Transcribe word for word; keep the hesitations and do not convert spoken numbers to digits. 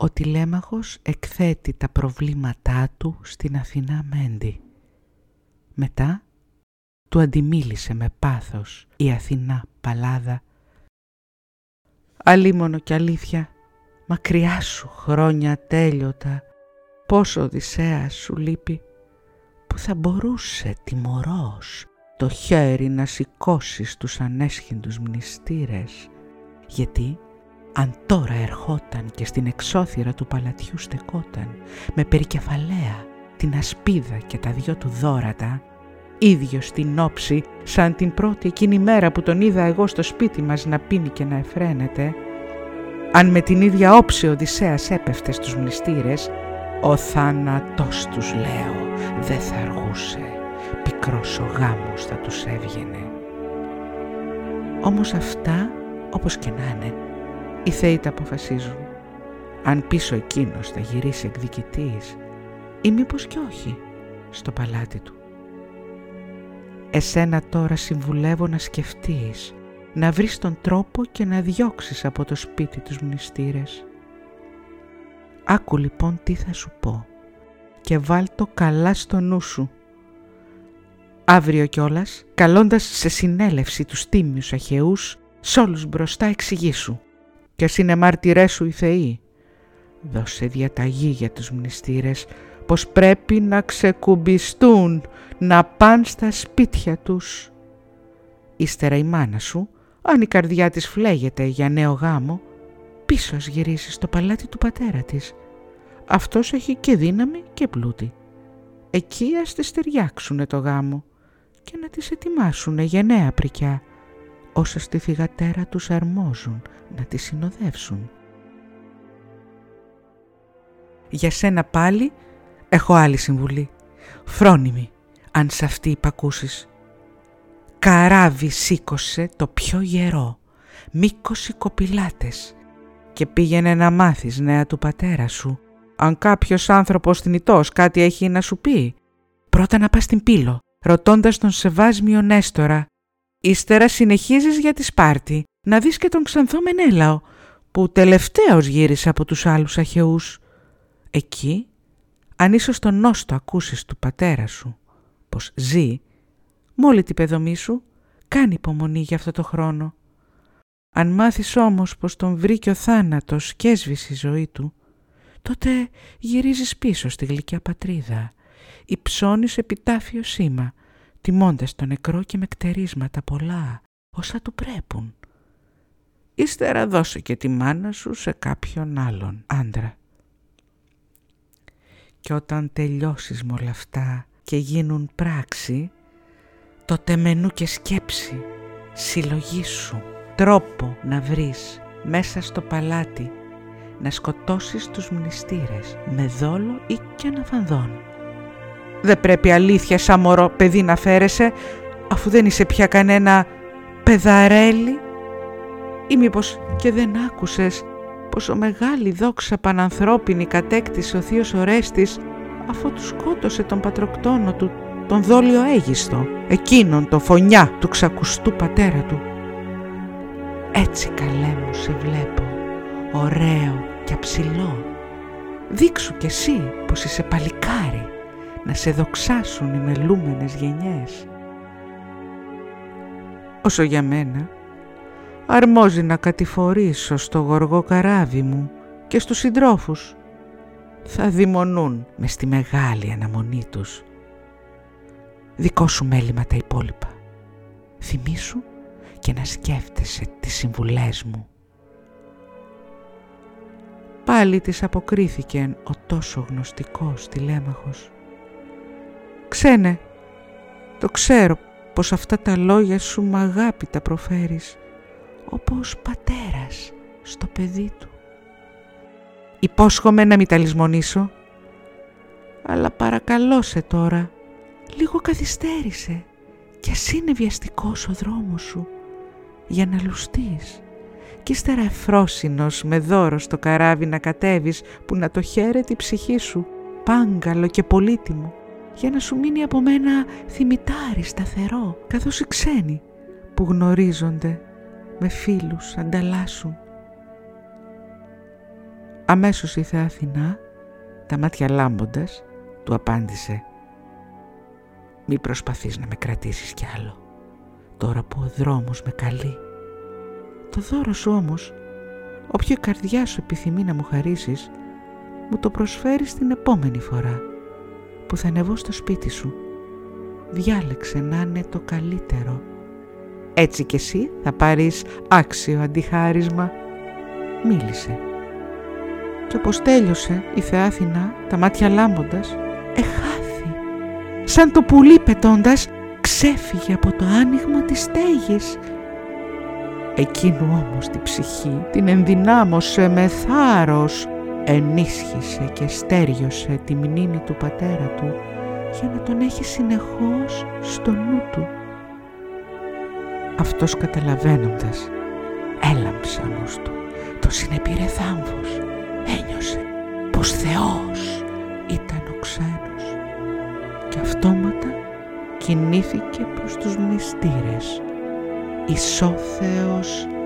Ο Τηλέμαχος εκθέτει τα προβλήματά του στην Αθηνά Μέντη. Μετά του αντιμίλησε με πάθος η Αθηνά Παλάδα. «Αλίμονο κι αλήθεια, μακριά σου χρόνια τέλειωτα, πόσο Οδυσσέας σου λείπει, που θα μπορούσε τιμωρός το χέρι να σηκώσει στους ανέσχυντους μνηστήρες, γιατί αν τώρα ερχόταν και στην εξώθυρα του παλατιού στεκόταν με περικεφαλαία την ασπίδα και τα δυο του δώρατα, ίδιος στην όψη σαν την πρώτη εκείνη μέρα που τον είδα εγώ στο σπίτι μας να πίνει και να εφραίνεται, αν με την ίδια όψη ο Οδυσσέας έπεφτε στους μνηστήρες, ο θάνατός τους, λέω, δεν θα αργούσε, πικρός ο γάμος θα τους έβγαινε. Όμως αυτά, όπως και να είναι, οι θεοί τα αποφασίζουν. Αν πίσω εκείνος θα γυρίσει εκδικητής ή μήπως κι όχι στο παλάτι του. Εσένα τώρα συμβουλεύω να σκεφτείς, να βρεις τον τρόπο και να διώξεις από το σπίτι τους μνηστήρες. Άκου λοιπόν τι θα σου πω και βάλ το καλά στο νου σου. Αύριο κιόλας, καλώντας σε συνέλευση τους τίμιους αχαιούς, σ' όλους μπροστά εξηγήσου, κι ας είναι μάρτυρές σου οι θεοί, δώσε διαταγή για τους μνηστήρες πως πρέπει να ξεκουμπιστούν, να παν στα σπίτια τους. Ύστερα η μάνα σου, αν η καρδιά της φλέγεται για νέο γάμο, πίσω ας γυρίσει στο παλάτι του πατέρα της. Αυτός έχει και δύναμη και πλούτη. Εκεί ας της ταιριάξουνε το γάμο και να τις ετοιμάσουνε για νέα πρικιά, όσα στη θυγατέρα τους αρμόζουν να τη συνοδεύσουν. Για σένα πάλι έχω άλλη συμβουλή, φρόνιμη, αν σ' αυτή υπακούσεις. Καράβι σήκωσε το πιο γερό, μήκος κοπηλάτες, και πήγαινε να μάθεις νέα του πατέρα σου. Αν κάποιος άνθρωπος θνητός κάτι έχει να σου πει, πρώτα να πας στην Πύλο, ρωτώντας τον Σεβάσμιο Νέστορα. Ύστερα συνεχίζεις για τη Σπάρτη, να δεις και τον Ξανθό Μενέλαο, που τελευταίος γύρισε από τους άλλους αχαιούς. Εκεί, αν ίσως τον νόστο ακούσεις του πατέρα σου, πως ζει, μόλι την παιδομή σου, κάνει υπομονή για αυτό το χρόνο. Αν μάθεις όμως πως τον βρήκε ο θάνατος και έσβησε η ζωή του, τότε γυρίζεις πίσω στη γλυκιά πατρίδα, υψώνεις επιτάφιο σήμα, τιμώντας τον νεκρό και με κτερίσματα πολλά, όσα του πρέπουν. Ύστερα δώσε και τη μάνα σου σε κάποιον άλλον άντρα. Και όταν τελειώσεις με όλα αυτά και γίνουν πράξη, τότε μενού και σκέψη, συλλογήσου τρόπο να βρεις μέσα στο παλάτι να σκοτώσεις τους μνηστήρες με δόλο ή και αναφανδόν. Δεν πρέπει αλήθεια σαν μωρό παιδί να φέρεσαι, αφού δεν είσαι πια κανένα παιδαρέλι, ή μήπως και δεν άκουσες πόσο μεγάλη δόξα πανανθρώπινη κατέκτησε ο θείος Ορέστης, αφού του σκότωσε τον πατροκτόνο του, τον δόλιο Αίγιστο, εκείνον το φωνιά του ξακουστού πατέρα του. Έτσι καλέ μου σε βλέπω, ωραίο και αψηλό. Δείξου κι εσύ πως είσαι παλικάρι, να σε δοξάσουν οι μελούμενες γενιές. Όσο για μένα, αρμόζει να κατηφορήσω στο γοργό καράβι μου και στους συντρόφους. Θα δημονούν μες στη μεγάλη αναμονή τους. Δικό σου μέλημα τα υπόλοιπα. Θυμήσου και να σκέφτεσαι τις συμβουλές μου. Πάλι της αποκρίθηκε ο τόσο γνωστικός Τηλέμαχος. «Ξένε, το ξέρω πως αυτά τα λόγια σου μ' αγάπη τα προφέρεις, όπως πατέρας στο παιδί του. Υπόσχομαι να μην τα λησμονήσω, αλλά παρακαλώ σε τώρα, λίγο καθυστέρησε κι ας είναι βιαστικός ο δρόμος σου, για να λουστείς κι ύστερα εφρόσινος με δώρο στο καράβι να κατέβεις, που να το χαίρεται η ψυχή σου, πάγκαλο και πολύτιμο, για να σου μείνει από μένα θυμητάρι σταθερό, καθώς οι ξένοι που γνωρίζονται με φίλους ανταλλάσσουν. Αμέσως η Θεά Αθηνά, τα μάτια λάμποντας, του απάντησε «Μη προσπαθείς να με κρατήσεις κι άλλο, τώρα που ο δρόμος με καλεί. Το δώρο σου όμως, όποιο η καρδιά σου επιθυμεί να μου χαρίσεις, μου το προσφέρεις την επόμενη φορά που θα ανεβώ στο σπίτι σου. Διάλεξε να είναι το καλύτερο. Έτσι κι εσύ θα πάρεις άξιο αντιχάρισμα». Μίλησε. Και όπως τέλειωσε η Θεά Αθηνά, τα μάτια λάμποντας, εχάθη. Σαν το πουλί πετώντας, ξέφυγε από το άνοιγμα της στέγης. Εκείνου όμως τη ψυχή την ενδυνάμωσε με θάρρος, ενίσχυσε και στέριωσε τη μνήμη του πατέρα του για να τον έχει συνεχώς στο νου του. Αυτός καταλαβαίνοντας, έλαμψε ο νους του, το συνεπήρε θάμβος, ένιωσε πως Θεός ήταν ο ξένος και αυτόματα κινήθηκε προς τους μνηστήρες, ισόθεος